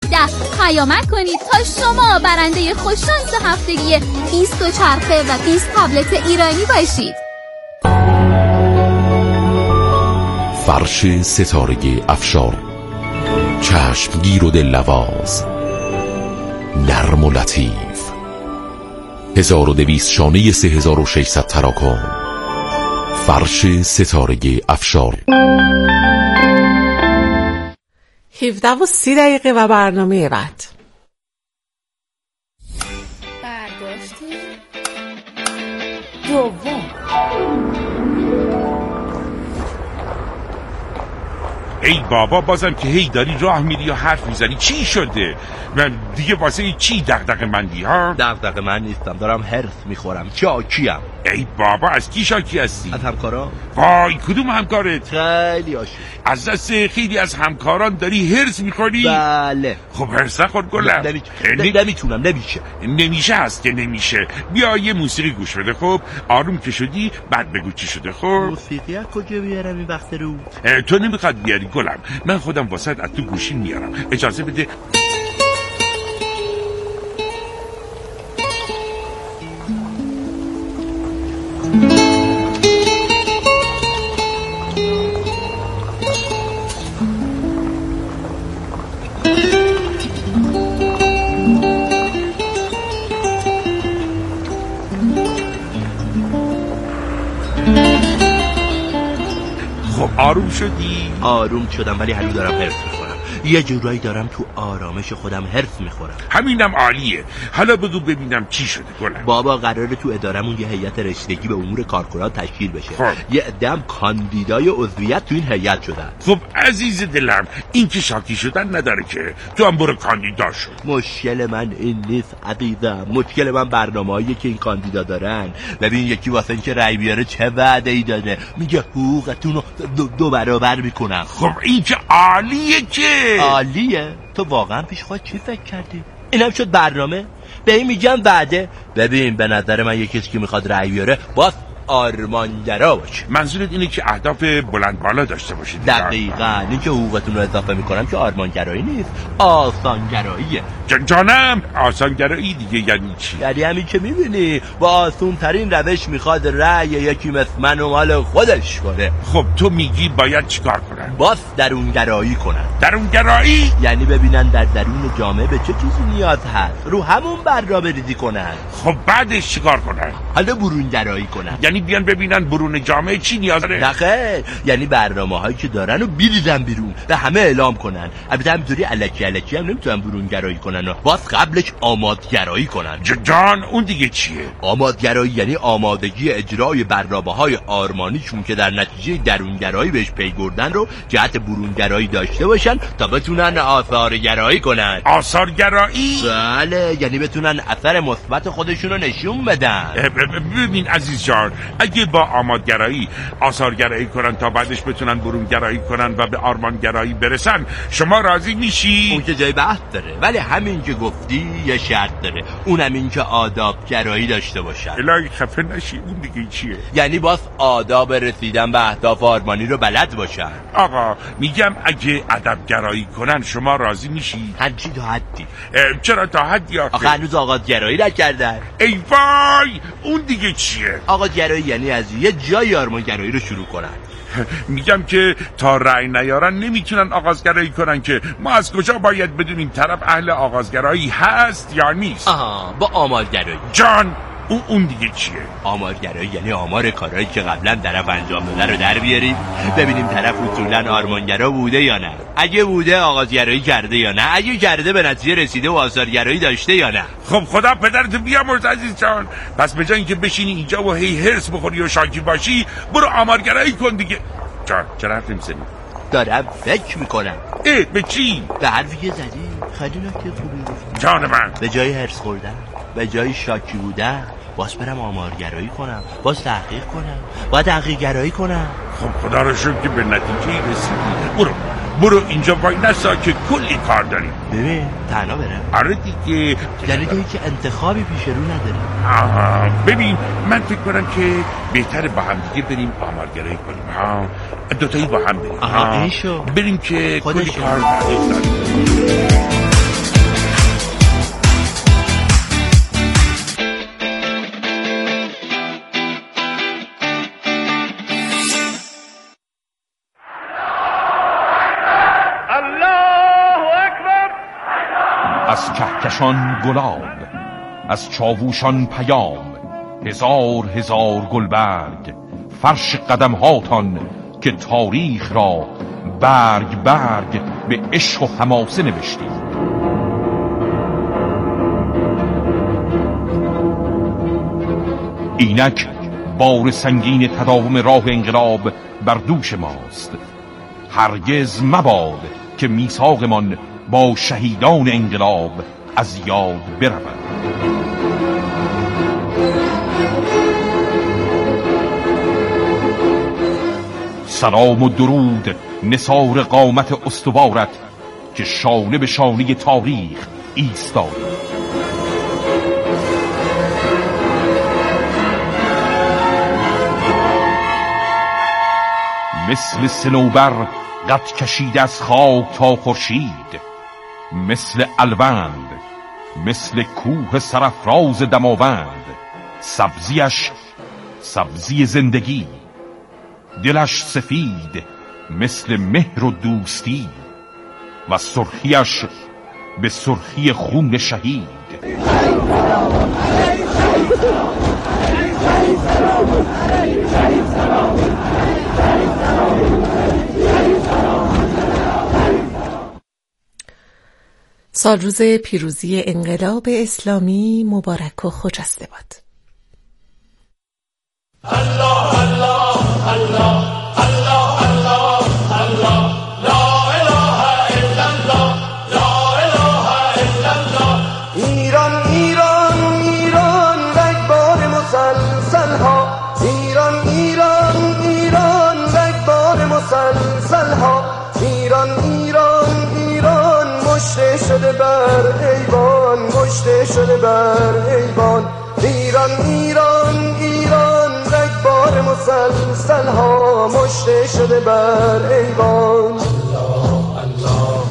پیامک کنید تا شما برنده خوششانس هفتگی 20 دوچرخه و 20 تبلت ایرانی باشید. فرش ستارگی افشار، چشمگیر و دلنواز، نرم و لطیف، 1200 شانه 3600 تراکم. فرش ستارگی افشار. 17:30 و برنامه بعد. برداشت دوم. ای بابا، بازم که هی داری راه میری یا حرف میزنی. چی شده؟ من دیگه واسه چی دغدغه مندی ها؟ دغدغه من نیستم، دارم هرس میخورم. شاکیم. ای بابا، از کی شاکی هستی؟ از همکارا. وای، کدوم همکارت؟ خیلی هاشون. از دست خیلی از همکاران داری هرس میخوری؟ بله. خب هرس نخور گلم. نمیتونم. نمیشه هست که نمیشه. بیا یه موسیقی گوش بده. خب آروم که شدی بعد بگو چی شده. خب موسیقی از کجا بیارم این وقت رو؟ تو نمیخواد بیاری گلم، من خودم واسه از تو گوشی میارم. اجازه بده. خب آروم شدی؟ آروم شدم، ولی هنوز دارم هرس میخورم. یه جورایی دارم تو آرامش خودم هرس میخورم. همینم عالیه. حالا بگو ببینم چی شده گلم. بابا قراره تو ادارمون یه هیئت رسیدگی به امور کارکنان تشکیل بشه. یه عده‌ام کاندیدای عضویت تو این هیئت شدن. خب عزیز دلم، این که شاکی شدن نداره که. تو هم برو کاندیدا شو. مشکل من این نیست عزیزم، مشکل من برنامه‌هایی که این کاندیدا دارن. ببین یکی واسه اینکه رای بیاره چه وعده‌ای داده، میگه حقوقتون رو دو برابر میکنم. خب این که عالیه که. عالیه؟ تو واقعا پیش خودت چی فکر کردی؟ اینم شد برنامه؟ به این میگم وعده؟ ببین به نظر من یکی که میخواد رأی بیاره باز آرمانگرا باشه. منظورت اینه که اهداف بلند بالا داشته باشید؟ دقیقاً. این که حقوقتون رو اضافه میکنم که آرمانگرایی نیست، آسانگراییه. جانم، آسانگرایی دیگه یعنی چی؟ یعنی همین که میبینی با آسون ترین روش میخواد رأی یکی مثل من و مال خودش کنه. خب تو میگی باید چیکار کنن؟ باز درونگرایی کنن. درونگرایی یعنی ببینن در درون جامعه به چه چیزی نیاز هست، رو همون برنامه ریزی کنن. خب بعدش چیکار کنن؟ حالا برونگرایی کنن. یعنی بیان ببینن برون جامعه چی نیاز داره؟ نه خیر، یعنی برنامه‌هایی که دارن رو بریزن بیرون، به همه اعلام کنن. البته همینطوری الکی هم نمیتونن برونگرایی کنن، باز قبلش آمادگرایی کنن. جان اون دیگه چیه؟ آمادگرایی یعنی آمادگی اجرای برنامه‌های آرمانیشون که در نتیجه درونگرایی بهش پی بردن رو جهت برونگرایی داشته باشن تا بتونن آثارگرایی کنن. آثارگرایی؟ بله، یعنی بتونن اثر مثبت خودشون رو نشون بدن. ببین عزیز جان، اگه با آمادگرایی آثارگرایی کنن تا بعدش بتونن برونگرایی کنن و به آرمانگرایی برسن، شما راضی میشی؟ اون که جای بحث داره، ولی همین که گفتی یه شرط داره، اونم این که آدابگرایی داشته باشن. الهی خفه نشی. اون دیگه چیه؟ یعنی باز آداب رسیدن به اهداف آرمانی رو بلد باشن. آقا میگم اگه ادبگرایی کنن شما راضی میشی؟ همچی تا حدی. چرا تا حدی آخه هنوز آغازگرایی نکردن. ای وای، اون دیگه چیه؟ آغازگرایی یعنی از یه جای آرمانگرایی رو شروع کنن. میگم که تا رأی نیارن نمیتونن آغازگرایی کنن که ما از کجا باید بدونیم طرف اهل آغازگرایی هست یا نیست؟ آها، با آمارگرایی. جان اون دیگه چیه؟ آمارگرایی یعنی آمار کارهایی که قبلا طرف انجام داده رو در بیاریم، ببینیم طرف اصولا آرمانگرا بوده یا نه. اگه بوده آغازگرایی کرده یا نه. اگه کرده به نتیجه رسیده و آثارگرایی داشته یا نه. خب خدا پدرت بیامرز عزیز جان. پس به جای اینکه بشینی اینجا و هی هرس بخوری و شاکی باشی، برو آمارگرایی کن دیگه. جان چرا حرف نمیزنی؟ دارم فکر میکنم. به چی؟ به حرفی که زدی. خیلی نکته خوبی گفتی. جان من، به جای هرس خوردن، به جای شاکی بودن، باز برم آمارگرایی کنم، باز تحقیق کنم، باید تحقیقگرایی کنم. خب خدا رو شکر که به نتیجه رسیدی. برو اینجا وای نسا که کلی کار داریم. ببین تنها برم. آره دیگه. یعنی دیگه که انتخابی پیش رو نداریم. ببین من فکر کنم که بهتره با هم دیگه بریم آمارگرایی کنیم. دوتایی با هم بریم. این شو بریم که کلی کار داریم. از کهکشان گلاب، از چاووشان پیام، هزار هزار گلبرگ فرش قدم هاتان که تاریخ را برگ برگ به عشق و حماسه نوشتید. اینک بار سنگین تداوم راه انقلاب بر دوش ماست. هرگز مباد که میثاقمان با شهیدان انقلاب از یاد برود. سلام و درود نثار قامت استوارت که شانه به شانه تاریخ ایستاد. مثل صنوبر قد کشید از خاک تا خورشید، مثل الوند، مثل کوه سرافراز دماوند. سبزیش سبزی زندگی، دلش سفید مثل مهر و دوستی، و سرخیش به سرخی خون شهید. سال روز پیروزی انقلاب اسلامی مبارک و خجسته باد. الله الله الله الله الله الله لا اله الا الله لا اله الا الله. ایران ایران ایران رگبار مسلسل ها، ایران ایران ایران رگبار مسلسل ها. ایران ایران ایران مشته شده بر ایوان، مشته شده بر ایوان. ایران ایران ایران رگبار مسلسل ها، مشته شده بر ایوان. الله الله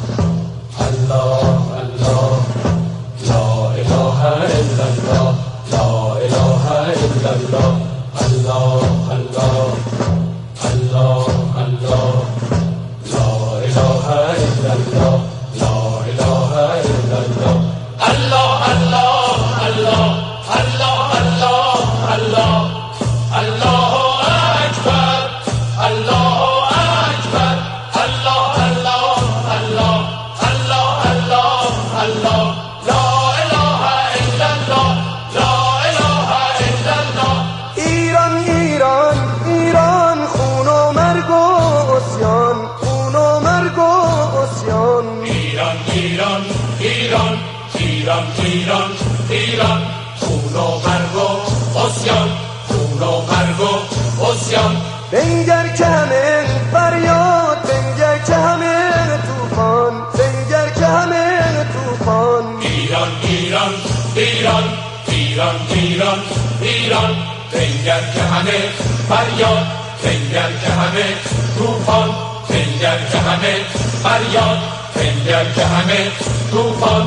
الله الله لا اله الا الله لا اله الا الله. الله الله الله الله لا اله الا الله لا اله الا الله. الله الله الله الله الله الله الله اکبر الله اکبر الله الله الله الله الله الله لا اله الا الله لا اله الا الله. ایران ایران ایران خون و مرگ و عصیان، خون و مرگ و عصیان. ایران ایران ایران ایران ایران ایران خون و مرگ و عصیان، خون و مرگ و عصیان. بنگر که همه فریاد، بنگر که همه طوفان، بنگر که همه طوفان. ایران ایران ایران ایران ایران ایران بنگر که همه فریاد، بنگر که همه طوفان، بنگر که همه فریاد، بنگر که همه طوفان.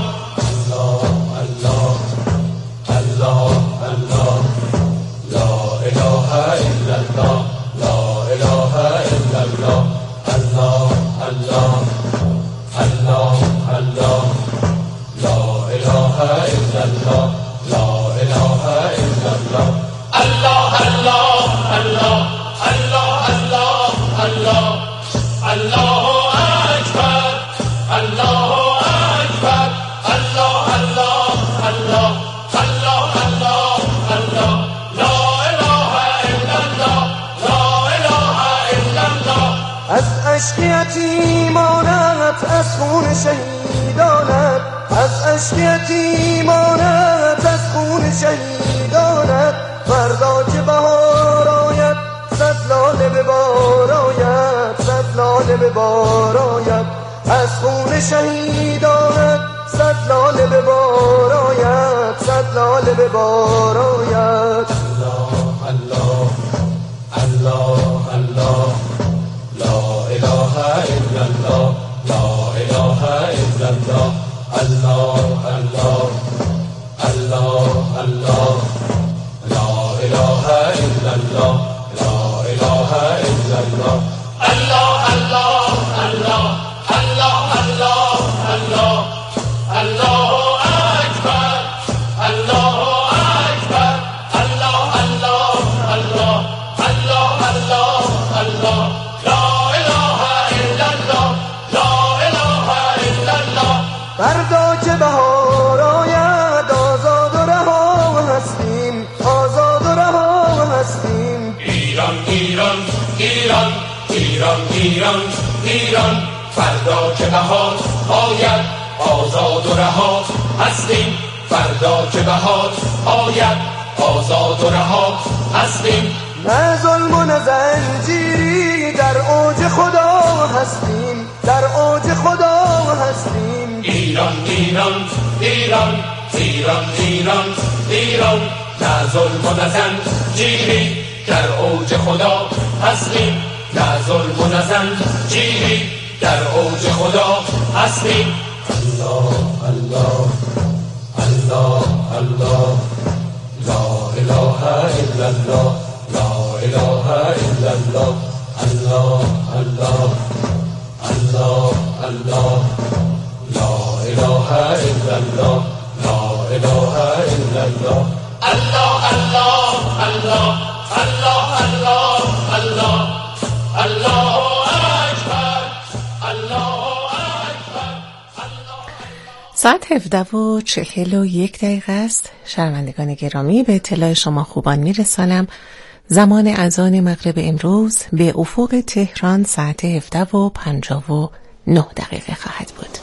الله الله الله الله لا اله الا الله لا اله الا الله. الله الله الله الله لا اله الا الله لا اله الا الله. الله الله الله الله الله الله الله اکبر الله اکبر الله الله الله الله الله الله لا اله الا الله لا اله الا الله. از اشک یتیمانت، از خون شهیدانت، از اشک یتیمانت، از خون شهیدانت. فردا که بهار آید صد لاله به بار آید، صد لاله به بار آید. از خون شهیدانت صد لاله به بار آید، صد لاله به بار آید. الله الله الله الله لا اله الا الله لا اله الا الله. الله الله الله الله لا اله الا الله لا اله الا الله. الله الله الله الله الله الله الله فردا که بهار آید آزاد و رها هستیم، آزاد و رها هستیم. ایران ایران ایران ایران ایران ایران، فردا که بهار آید آزاد و رها هستیم، فردا که بهار آید آزاد و رها هستیم. نه ظلم و نه زنجیری، در اوج خدا هستیم، در اوج خدا هستیم. ایران ایران ایران ایران ایران ایران، نه ظلم و نه زنجیری، در اوج خدا هستیم، نه ظلم و نه زنجیری، در اوج خدا هستیم. الله الله الله الله، لا اله الا الله، لا اله الا الله، الله الله الله الله، لا اله الا الله، لا اله الا الله، الله الله الله الله الله الله، الله اکبر الله اکبر. ساعت 17:41 است. شنوندگان گرامی، به اطلاع شما خوبان میرسانم زمان اذان مغرب امروز به افق تهران ساعت 17:59 خواهد بود.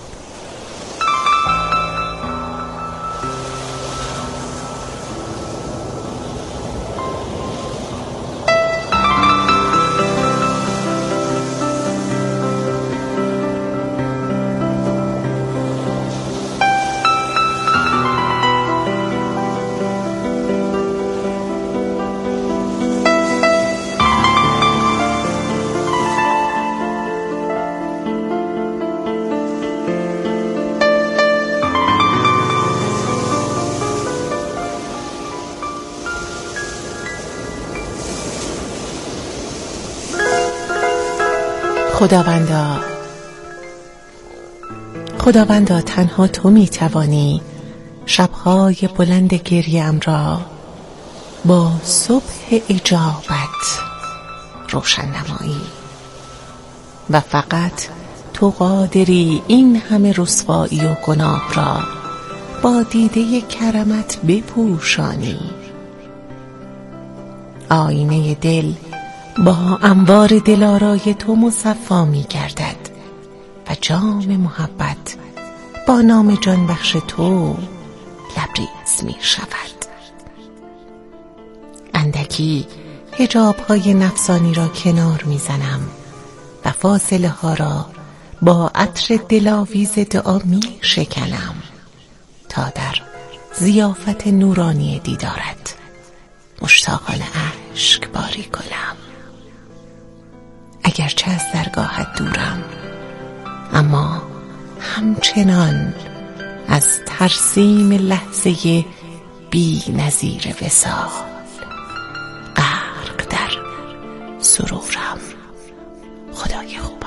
خداوندا تنها تو می توانی شبهای بلند گریم را با صبح اجابت روشن نمایی و فقط تو قادری این همه رسوایی و گناه را با دیده کرمت بپوشانی. آینه دل با انوار دلارای تو مصفا می گردد و جام محبت با نام جان بخش تو لبریز می شود. اندکی حجاب‌های نفسانی را کنار می زنم و فاصله ها را با عطر دلاویز دعا می شکنم تا در ضیافت نورانی دیدارت مشتاقانه اشک باری کنم. اگرچه از درگاهت دورم، اما همچنان از ترسیم لحظه بی نظیر وصال غرق در سرورم. خدای خوبم.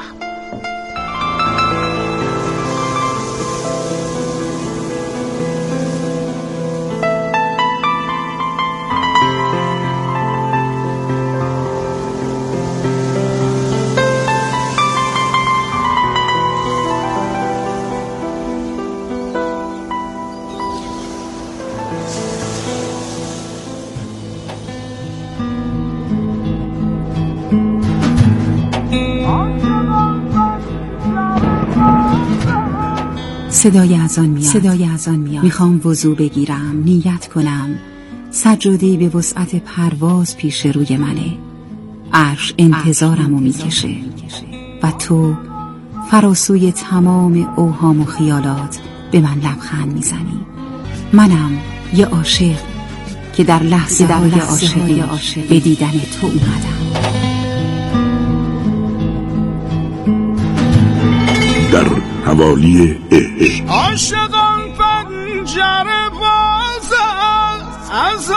صدای اذان میاد. میخوام وضو بگیرم، نیت کنم. سجاده‌ای به وسعت پرواز پیش روی منه. عرش انتظارمو میکشه و تو فراسوی تمام اوهام و خیالات به من لبخند میزنی. منم یه عاشق که در لحظه های عاشقی به دیدن تو اومدم. در حوالی عشق عاشقان پنجره باز از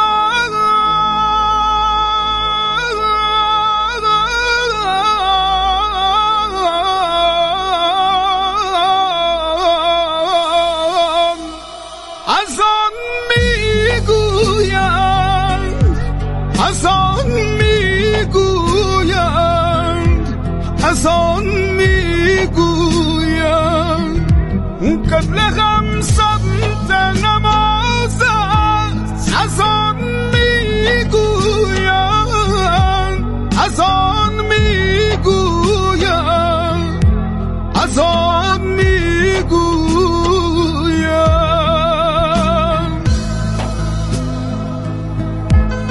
آن میگویند، از آن میگویند، از آن میگویند قبل غم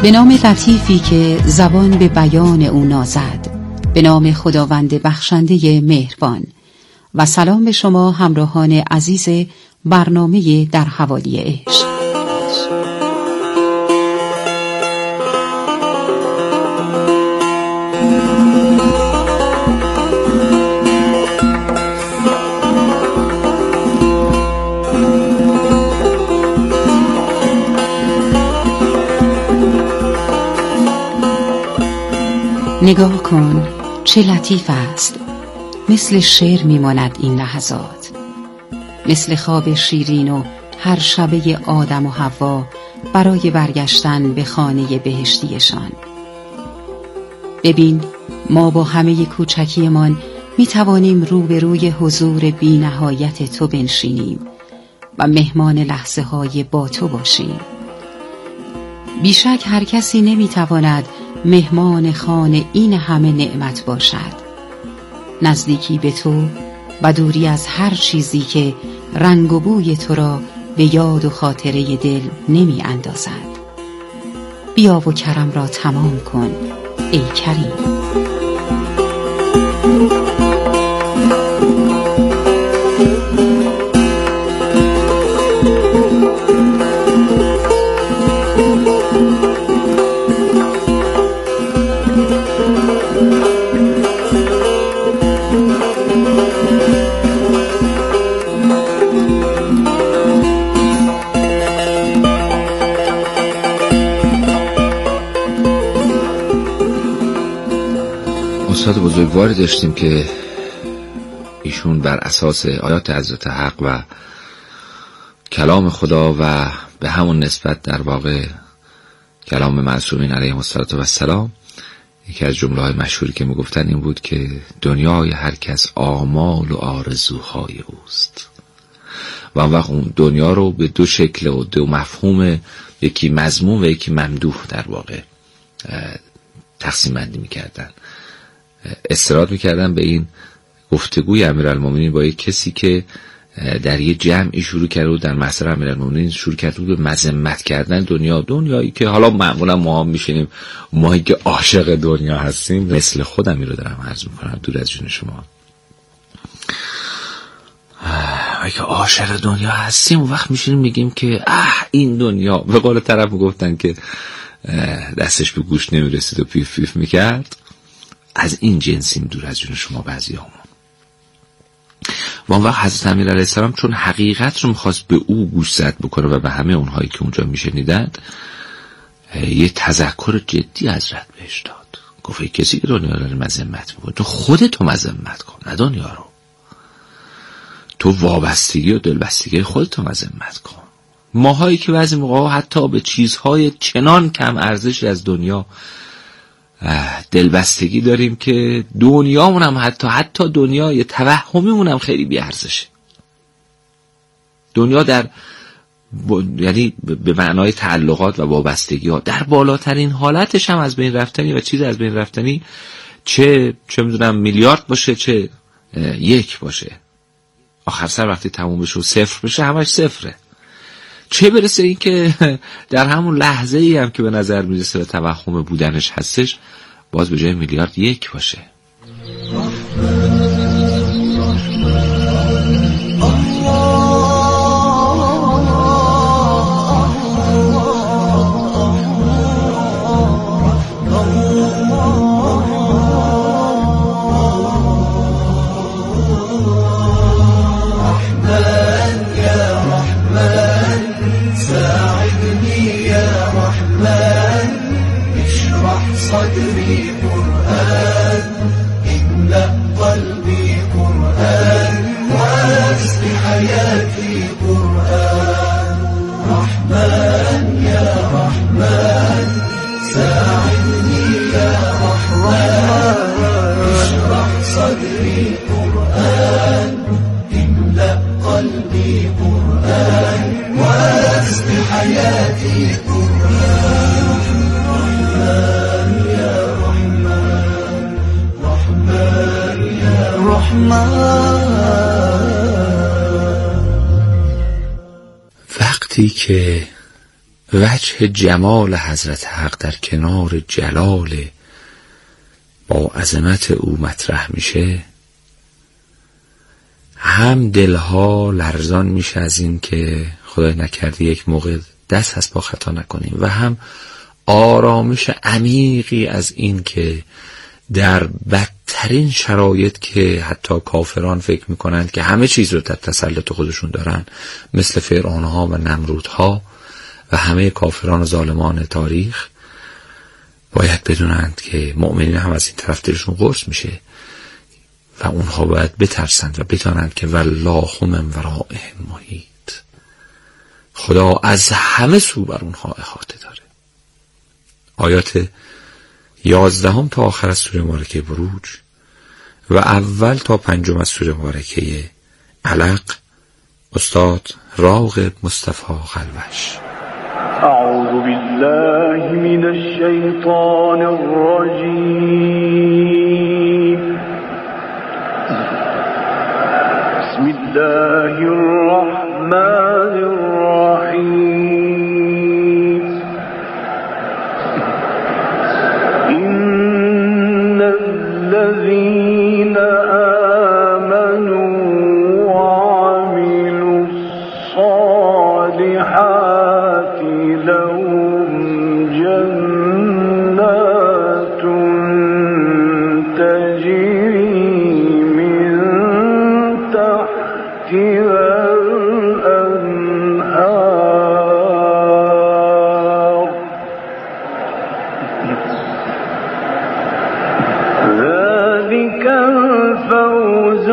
به نام لطیفی که زبان به بیان او نازد، به نام خداوند بخشنده مهربان. و سلام به شما همراهان عزیز برنامه در حوالی عشق. نگاه کن چه لطیف است، مثل شعر میماند این لحظات، مثل خواب شیرین و هر شبه آدم و حوا برای برگشتن به خانه بهشتیشان. ببین ما با همه کوچکیمان میتوانیم روبروی حضور بی نهایت تو بنشینیم و مهمان لحظه های با تو باشیم. بیشک هر کسی نمیتواند مهمان خانه این همه نعمت باشد. نزدیکی به تو و دوری از هر چیزی که رنگ و بوی تو را به یاد و خاطره دل نمی اندازد. بیا و کرم را تمام کن ای کریم. استاد بزرگواری داشتیم که ایشون بر اساس آیات حضرت حق و کلام خدا و به همون نسبت در واقع کلام معصومین علیهم السلام، یکی از جمله‌های مشهوری که میگفتن این بود که دنیای هر کس آمال و آرزوهای اوست. و اون وقت اون دنیا رو به دو شکل و دو مفهوم، یکی مذموم و یکی ممدوح در واقع تقسیم بندی میکردن. استناد میکردن به این گفتگوی امیرالمومنین با یک کسی که در یه جمعی شروع کرده و در محضر امیرالمومنین شروع کرده به مذمت کردن دنیایی که حالا معمولا ما هم میشینیم، ماهی که عاشق دنیا هستیم، مثل خودم این رو دارم عرض میکنم دور از جون شما، ماهی که عاشق دنیا هستیم و وقت میشینیم میگیم که این دنیا، به قول طرف میگفتن که دستش به گوش نمیرسید و پیف پیف میکرد، از این جنسیم دور از جون شما بعضی همون. و اون وقت حضرت امیر علیه السلام چون حقیقت رو میخواست به او گوشزد بکنه و به همه اونهایی که اونجا میشنیدند یه تذکر جدی حضرت بهش داد. گفت کسی که دنیا رو مذمت میکنه، تو خودتو مذمت کن، نه دنیا رو. تو وابستگی و دلبستگی خودتو مذمت کن. ماهایی که بعضی موقع حتی به چیزهای چنان کم ارزشی از دنیا دلبستگی داریم که دنیامون هم حتی دنیای توهمیمون هم خیلی بی ارزشه. دنیا در یعنی به معنای تعلقات و وابستگی ها در بالاترین حالتش هم از بین رفتنی و چیز از بین رفتنی، چه میدونم میلیارد باشه چه یک باشه، آخر سر وقتی تموم بشه و صفر بشه همش صفره. چه برسه این که در همون لحظه ای هم که به نظر میرسه به توهم بودنش هستش، باز به جای میلیارد یک باشه. صدري قرآن املأ قلبي قرآن واسق حياتي قرآن رحمن يا رحمن ساعدني يا رحمن اشرح صدري قرآن املأ قلبي قرآن واسق حياتي قرآن وقتی که وجه جمال حضرت حق در کنار جلال با عظمت او مطرح میشه، هم دلها لرزان میشه از این که خدای نکرده یک موقع دست هست با خطا نکنیم، و هم آرامش عمیقی از این که در بدترین شرایط که حتی کافران فکر میکنند که همه چیز رو در تسلط خودشون دارن، مثل فرعونها و نمرودها و همه کافران و ظالمان تاریخ، باید بدونند که مؤمنین هم از این طرف دلشون قرص میشه و اونها باید بترسند و بدانند که والله من ورائهم محیط، خدا از همه سو بر اونها احاطه داره. آیات 11 تا آخر از سوره مبارکه بروج و اول تا 5 از سوره مبارکه علق، استاد راغب مصطفی قلوش. اعوذ بالله من الشیطان الرجیم. بسم الله الرحمن الرحیم. إن الذين آمنوا وعملوا الصالحات لهم جنات تجري من تحتها الأنهار ذلك الفوز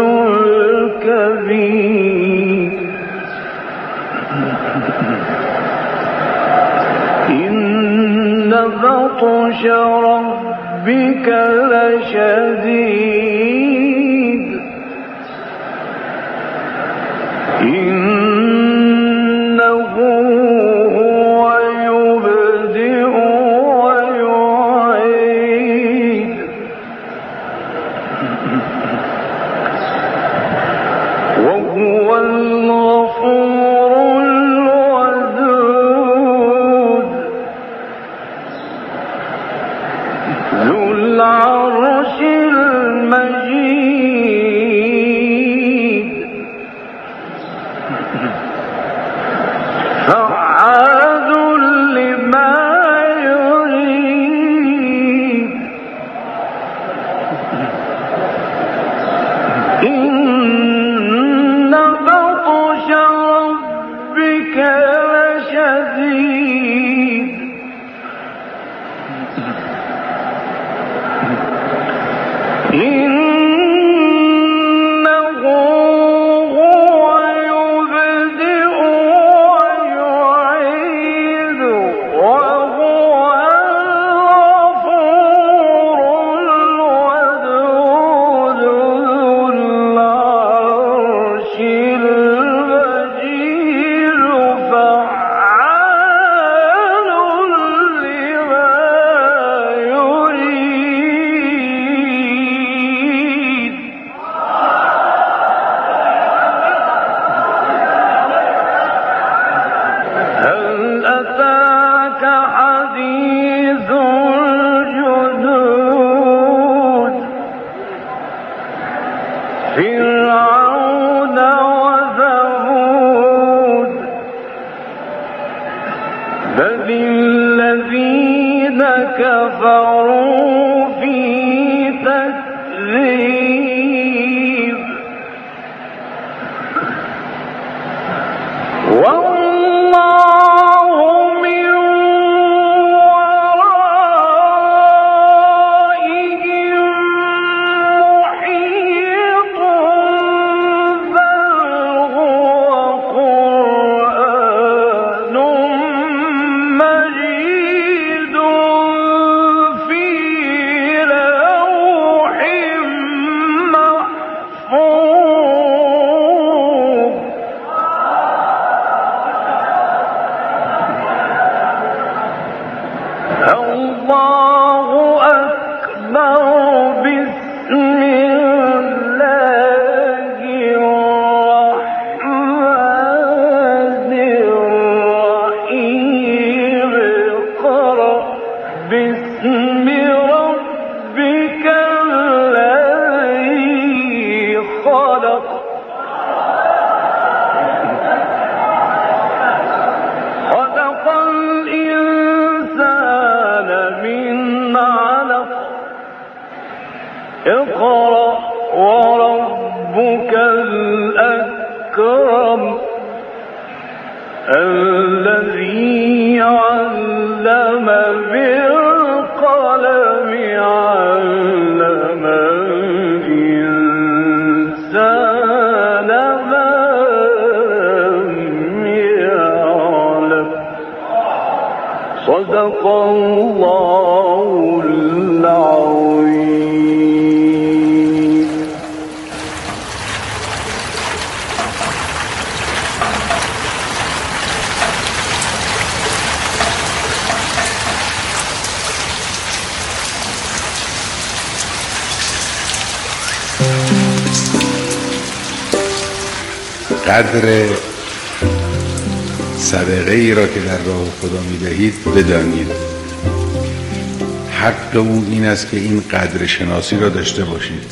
الكبير. إن بطش ربك لشديد إنه هو يبدئ ويعيد وهو الغفور الودود ذو العرش المجيد فعال لما يريد. إن بطش ربك لشديد إنه هو يبدئ ويعيد وهو الغفور الودود ذو العرش المجيد فعال لما يريد. هل أتاك حديث الجنود فرعون وثمود بل الذين كفروا في تكذيب والله من ورائهم محيط بل هو قرآن مجيد في لوح محفوظ. الله أكبر. بسم الله الرحمن الرحيم. الذي علم بالقلم علم الإنسان ما لم يعلم صدق الله العظيم. قدر صدقه ای را که در راه خدا می دهید بدانید. حق او این است که این قدر شناسی را داشته باشید.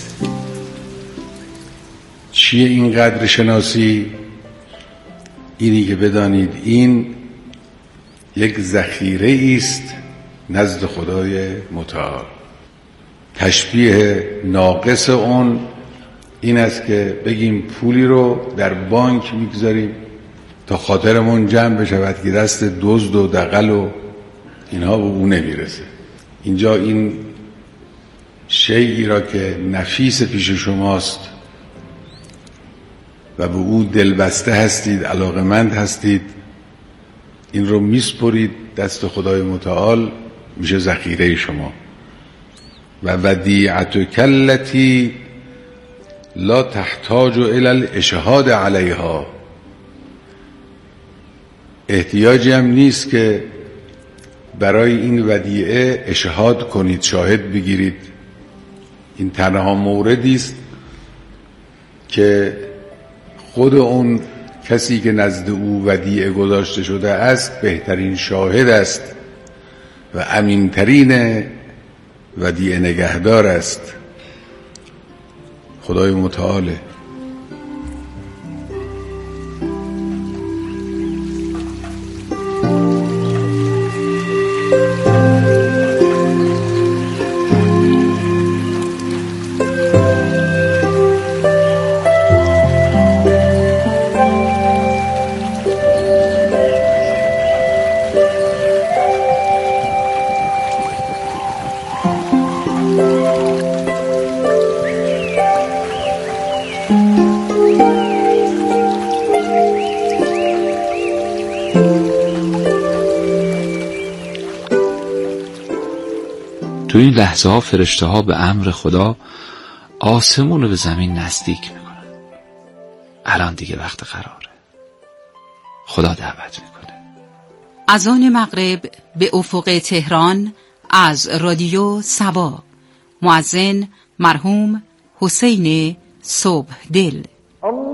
چیه این قدر شناسی؟ اینی که بدانید این یک ذخیره است نزد خدای متعال. تشبیه ناقص اون این است که بگیم پولی رو در بانک میگذاریم تا خاطرمون جمع بشود که دست دزد و دغل و اینها به اون نمیرسه. اینجا این شیئی را که نفیس پیش شماست و به او دلبسته هستید، علاقمند هستید، این رو میسپرید دست خدای متعال، میشه ذخیره شما. و ودیعتک التی لا تحتاج الی الاشهاد علیها، احتیاجی هم نیست که برای این ودیعه اشهاد کنید، شاهد بگیرید. این تنها موردی است که خود اون کسی که نزد او ودیعه گذاشته شده است بهترین شاهد است و امینترین ودیعه نگهدار است. خدای متعاله. تو این لحظه ها فرشته ها به امر خدا آسمون رو به زمین نزدیک میکنن. الان دیگه وقت قراره. خدا دعوت میکنه. اذان مغرب به افق تهران از رادیو صبا. مؤذن مرحوم حسین صبح دل.